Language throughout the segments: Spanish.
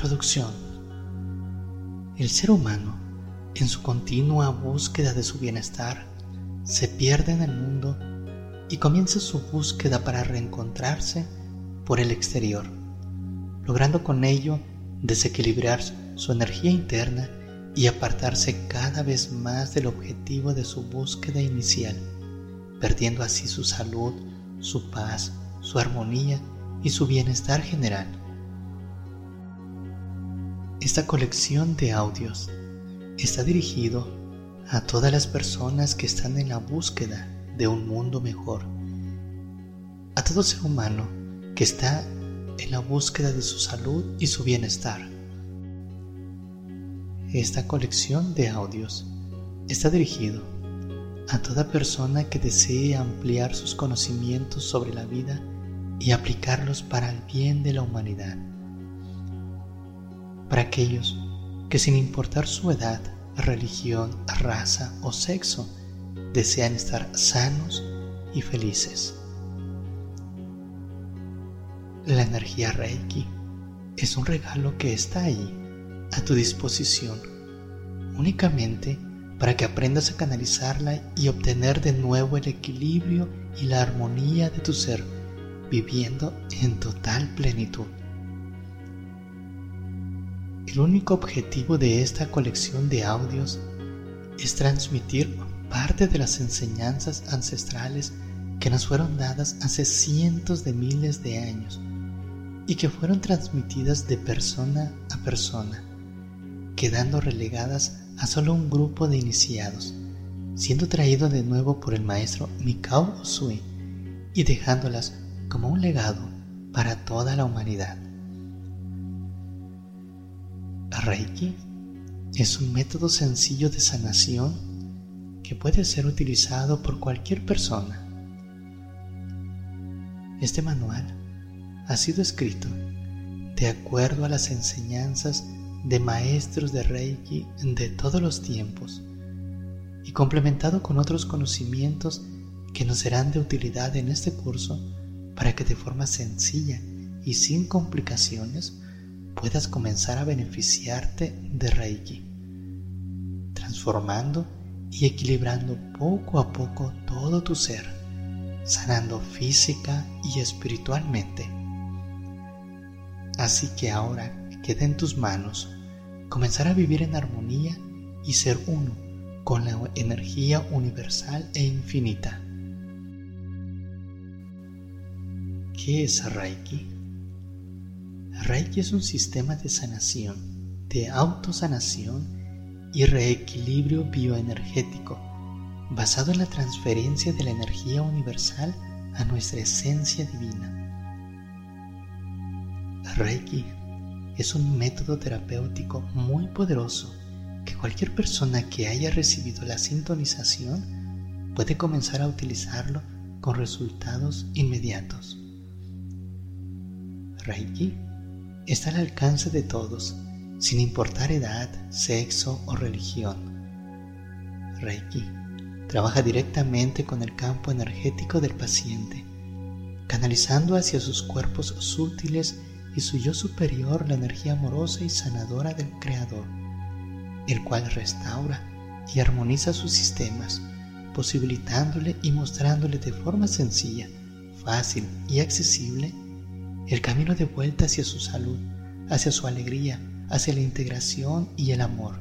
Introducción. El ser humano, en su continua búsqueda de su bienestar, se pierde en el mundo y comienza su búsqueda para reencontrarse por el exterior, logrando con ello desequilibrar su energía interna y apartarse cada vez más del objetivo de su búsqueda inicial, perdiendo así su salud, su paz, su armonía y su bienestar general. Esta colección de audios está dirigido a todas las personas que están en la búsqueda de un mundo mejor, a todo ser humano que está en la búsqueda de su salud y su bienestar. Esta colección de audios está dirigido a toda persona que desee ampliar sus conocimientos sobre la vida y aplicarlos para el bien de la humanidad. Para aquellos que, sin importar su edad, religión, raza o sexo, desean estar sanos y felices. La energía Reiki es un regalo que está ahí, a tu disposición, únicamente para que aprendas a canalizarla y obtener de nuevo el equilibrio y la armonía de tu ser, viviendo en total plenitud. El único objetivo de esta colección de audios es transmitir parte de las enseñanzas ancestrales que nos fueron dadas hace cientos de miles de años y que fueron transmitidas de persona a persona, quedando relegadas a solo un grupo de iniciados, siendo traído de nuevo por el maestro Mikao Usui y dejándolas como un legado para toda la humanidad. Reiki es un método sencillo de sanación que puede ser utilizado por cualquier persona. Este manual ha sido escrito de acuerdo a las enseñanzas de maestros de Reiki de todos los tiempos y complementado con otros conocimientos que nos serán de utilidad en este curso para que de forma sencilla y sin complicaciones puedas comenzar a beneficiarte de Reiki, transformando y equilibrando poco a poco todo tu ser, sanando física y espiritualmente. Así que ahora queda en tus manos comenzar a vivir en armonía y ser uno con la energía universal e infinita. ¿Qué es Reiki? Reiki es un sistema de sanación, de autosanación y reequilibrio bioenergético basado en la transferencia de la energía universal a nuestra esencia divina. Reiki es un método terapéutico muy poderoso que cualquier persona que haya recibido la sintonización puede comenzar a utilizarlo con resultados inmediatos. Reiki está al alcance de todos, sin importar edad, sexo o religión. Reiki trabaja directamente con el campo energético del paciente, canalizando hacia sus cuerpos sutiles y su yo superior la energía amorosa y sanadora del Creador, el cual restaura y armoniza sus sistemas, posibilitándole y mostrándole de forma sencilla, fácil y accesible el camino de vuelta hacia su salud, hacia su alegría, hacia la integración y el amor.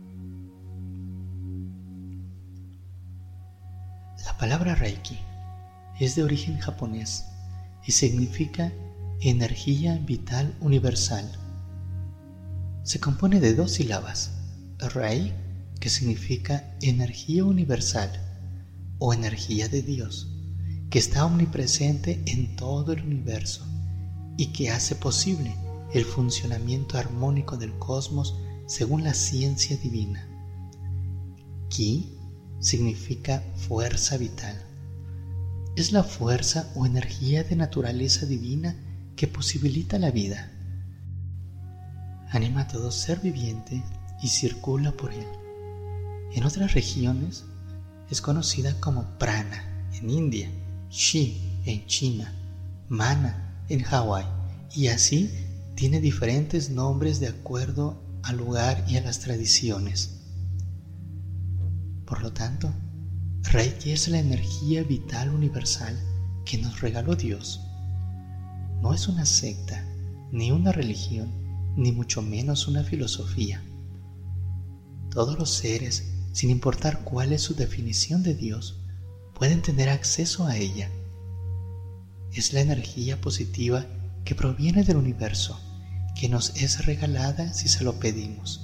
La palabra Reiki es de origen japonés y significa energía vital universal. Se compone de dos sílabas, Rei, que significa energía universal o energía de Dios, que está omnipresente en todo el universo y que hace posible el funcionamiento armónico del cosmos según la ciencia divina. Ki significa fuerza vital. Es la fuerza o energía de naturaleza divina que posibilita la vida. Anima a todo ser viviente y circula por él. En otras regiones es conocida como prana en India, Chi en China, mana en Hawái y así tiene diferentes nombres de acuerdo al lugar y a las tradiciones. Por lo tanto, Reiki es la energía vital universal que nos regaló Dios. No es una secta, ni una religión, ni mucho menos una filosofía. Todos los seres, sin importar cuál es su definición de Dios, pueden tener acceso a ella. Es la energía positiva que proviene del universo, que nos es regalada si se lo pedimos.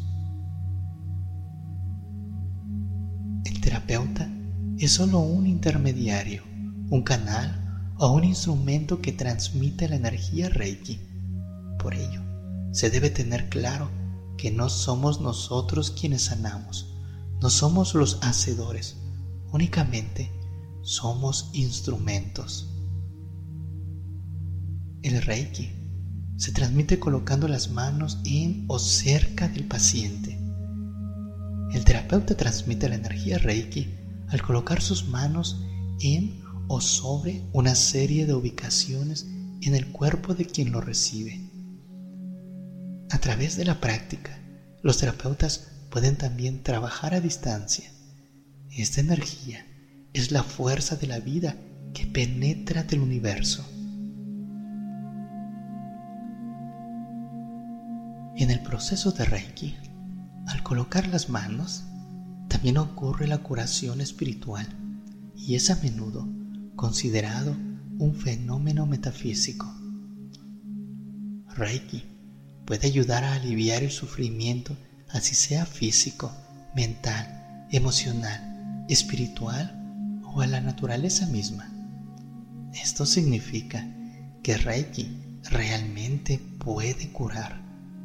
El terapeuta es solo un intermediario, un canal o un instrumento que transmite la energía Reiki. Por ello, se debe tener claro que no somos nosotros quienes sanamos, no somos los hacedores, únicamente somos instrumentos. El Reiki se transmite colocando las manos en o cerca del paciente. El terapeuta transmite la energía Reiki al colocar sus manos en o sobre una serie de ubicaciones en el cuerpo de quien lo recibe. A través de la práctica, los terapeutas pueden también trabajar a distancia. Esta energía es la fuerza de la vida que penetra del universo. En el proceso de Reiki, al colocar las manos, también ocurre la curación espiritual y es a menudo considerado un fenómeno metafísico. Reiki puede ayudar a aliviar el sufrimiento, así sea físico, mental, emocional, espiritual o a la naturaleza misma. Esto significa que Reiki realmente puede curar.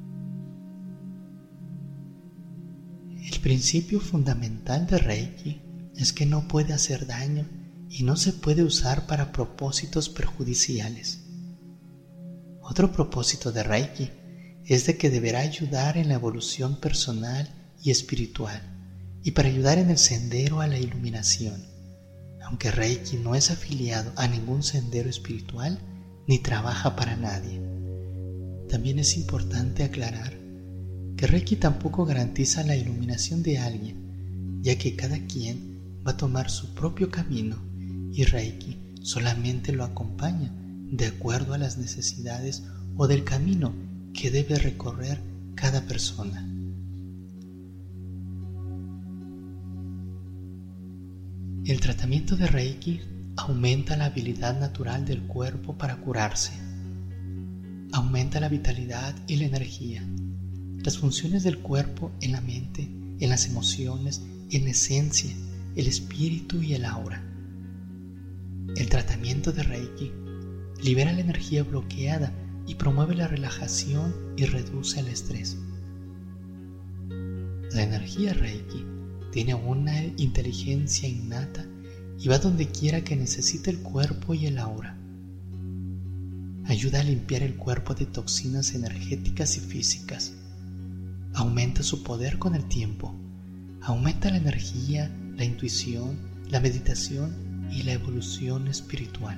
El principio fundamental de Reiki es que no puede hacer daño y no se puede usar para propósitos perjudiciales. Otro propósito de Reiki es de que deberá ayudar en la evolución personal y espiritual y para ayudar en el sendero a la iluminación. Aunque Reiki no es afiliado a ningún sendero espiritual ni trabaja para nadie. También es importante aclarar que Reiki tampoco garantiza la iluminación de alguien, ya que cada quien va a tomar su propio camino y Reiki solamente lo acompaña de acuerdo a las necesidades o del camino que debe recorrer cada persona. El tratamiento de Reiki aumenta la habilidad natural del cuerpo para curarse, aumenta la vitalidad y la energía, las funciones del cuerpo en la mente, en las emociones, en la esencia, el espíritu y el aura. El tratamiento de Reiki libera la energía bloqueada y promueve la relajación y reduce el estrés. La energía Reiki tiene una inteligencia innata y va donde quiera que necesite el cuerpo y el aura. Ayuda a limpiar el cuerpo de toxinas energéticas y físicas. Aumenta su poder con el tiempo. Aumenta la energía, la intuición, la meditación y la evolución espiritual.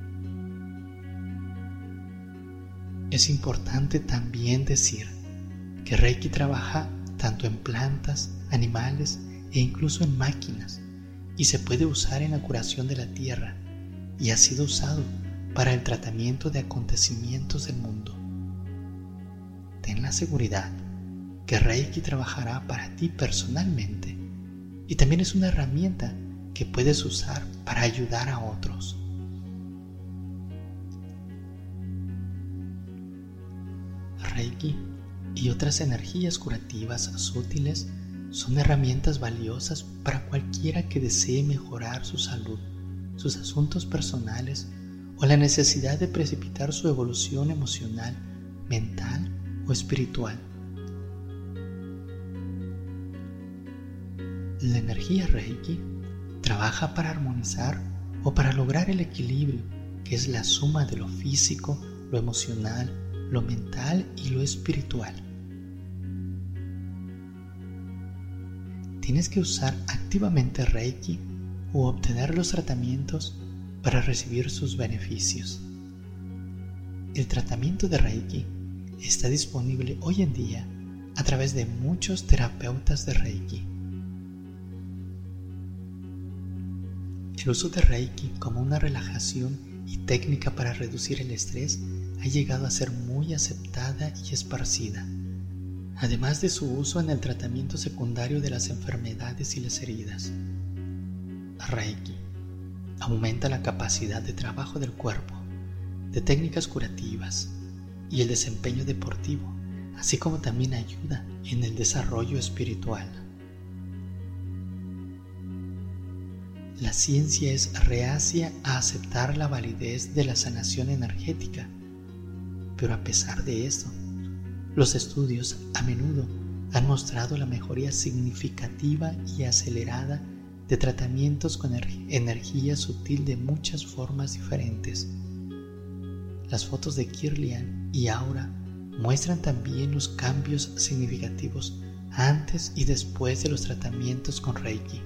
Es importante también decir que Reiki trabaja tanto en plantas, animales e incluso en máquinas y se puede usar en la curación de la tierra y ha sido usado para el tratamiento de acontecimientos del mundo. Ten la seguridad que Reiki trabajará para ti personalmente y también es una herramienta que puedes usar para ayudar a otros. Reiki y otras energías curativas sutiles son herramientas valiosas para cualquiera que desee mejorar su salud, sus asuntos personales o la necesidad de precipitar su evolución emocional, mental o espiritual. La energía Reiki trabaja para armonizar o para lograr el equilibrio, que es la suma de lo físico, lo emocional, lo mental y lo espiritual. Tienes que usar activamente Reiki o obtener los tratamientos para recibir sus beneficios. El tratamiento de Reiki está disponible hoy en día a través de muchos terapeutas de Reiki. El uso de Reiki como una relajación y técnica para reducir el estrés ha llegado a ser muy aceptada y esparcida, además de su uso en el tratamiento secundario de las enfermedades y las heridas. Reiki aumenta la capacidad de trabajo del cuerpo, de técnicas curativas y el desempeño deportivo, así como también ayuda en el desarrollo espiritual. La ciencia es reacia a aceptar la validez de la sanación energética, pero a pesar de esto, los estudios a menudo han mostrado la mejoría significativa y acelerada de tratamientos con energía sutil de muchas formas diferentes. Las fotos de Kirlian y Aura muestran también los cambios significativos antes y después de los tratamientos con Reiki.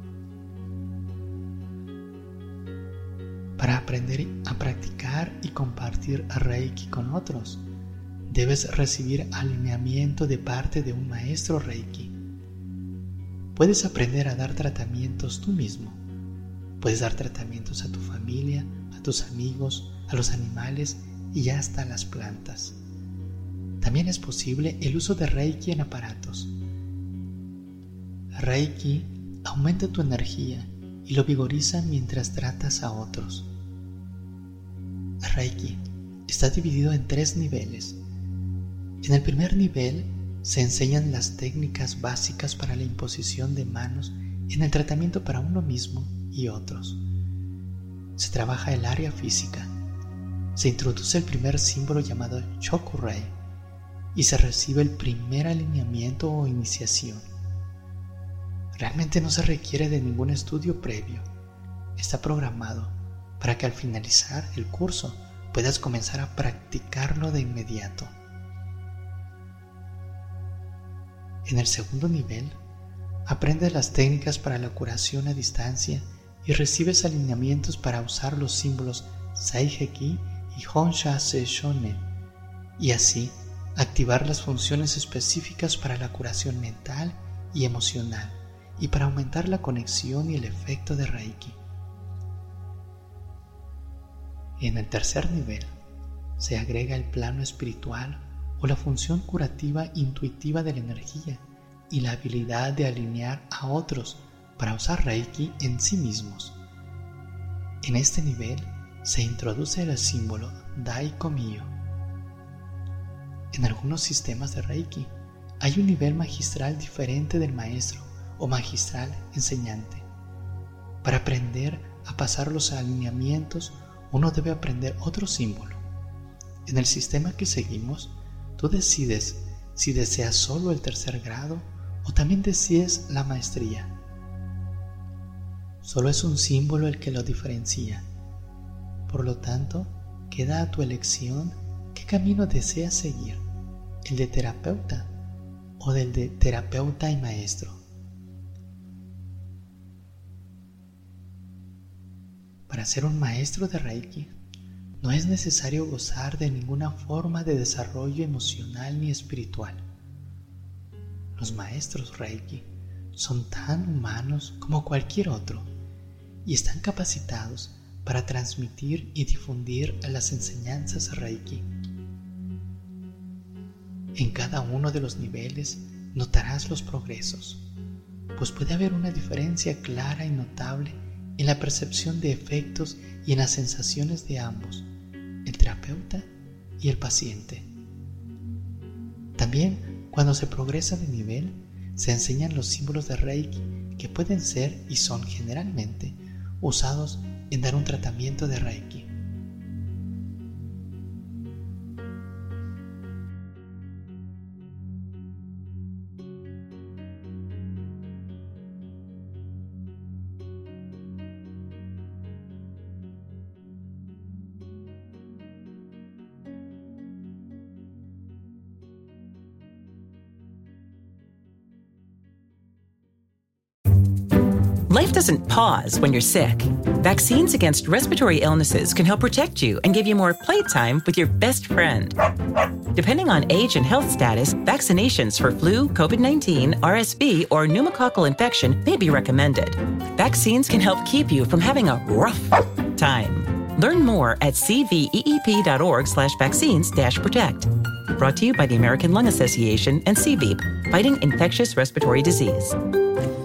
Para aprender a practicar y compartir Reiki con otros, debes recibir alineamiento de parte de un maestro Reiki. Puedes aprender a dar tratamientos tú mismo. Puedes dar tratamientos a tu familia, a tus amigos, a los animales y hasta a las plantas. También es posible el uso de Reiki en aparatos. Reiki aumenta tu energía y lo vigoriza mientras tratas a otros. Reiki está dividido en 3 niveles. En el primer nivel se enseñan las técnicas básicas para la imposición de manos en el tratamiento para uno mismo y otros. Se trabaja el área física. Se introduce el primer símbolo llamado Chokurei y se recibe el primer alineamiento o iniciación. Realmente no se requiere de ningún estudio previo. Está programado para que al finalizar el curso puedas comenzar a practicarlo de inmediato. En el segundo nivel, aprendes las técnicas para la curación a distancia y recibes alineamientos para usar los símbolos Saiheki y Honsha-se Shonen y así activar las funciones específicas para la curación mental y emocional y para aumentar la conexión y el efecto de Reiki. En el tercer nivel se agrega el plano espiritual o la función curativa intuitiva de la energía y la habilidad de alinear a otros para usar Reiki en sí mismos. En este nivel se introduce el símbolo Dai-Komyo. En algunos sistemas de Reiki hay un nivel magistral diferente del maestro o magistral enseñante. Para aprender a pasar los alineamientos, uno debe aprender otro símbolo. En el sistema que seguimos, tú decides si deseas solo el tercer grado o también decides la maestría. Solo es un símbolo el que lo diferencia. Por lo tanto, queda a tu elección qué camino deseas seguir, el de terapeuta o del de terapeuta y maestro. Para ser un maestro de Reiki, no es necesario gozar de ninguna forma de desarrollo emocional ni espiritual. Los maestros Reiki son tan humanos como cualquier otro y están capacitados para transmitir y difundir las enseñanzas Reiki. En cada uno de los niveles notarás los progresos, pues puede haber una diferencia clara y notable en la percepción de efectos y en las sensaciones de ambos, el terapeuta y el paciente. También, cuando se progresa de nivel, se enseñan los símbolos de Reiki que pueden ser y son generalmente usados en dar un tratamiento de Reiki. Life doesn't pause when you're sick. Vaccines against respiratory illnesses can help protect you and give you more playtime with your best friend. Depending on age and health status, vaccinations for flu, COVID-19, RSV, or pneumococcal infection may be recommended. Vaccines can help keep you from having a rough time. Learn more at cveep.org/vaccines-protect. Brought to you by the American Lung Association and CVEEP, fighting infectious respiratory disease.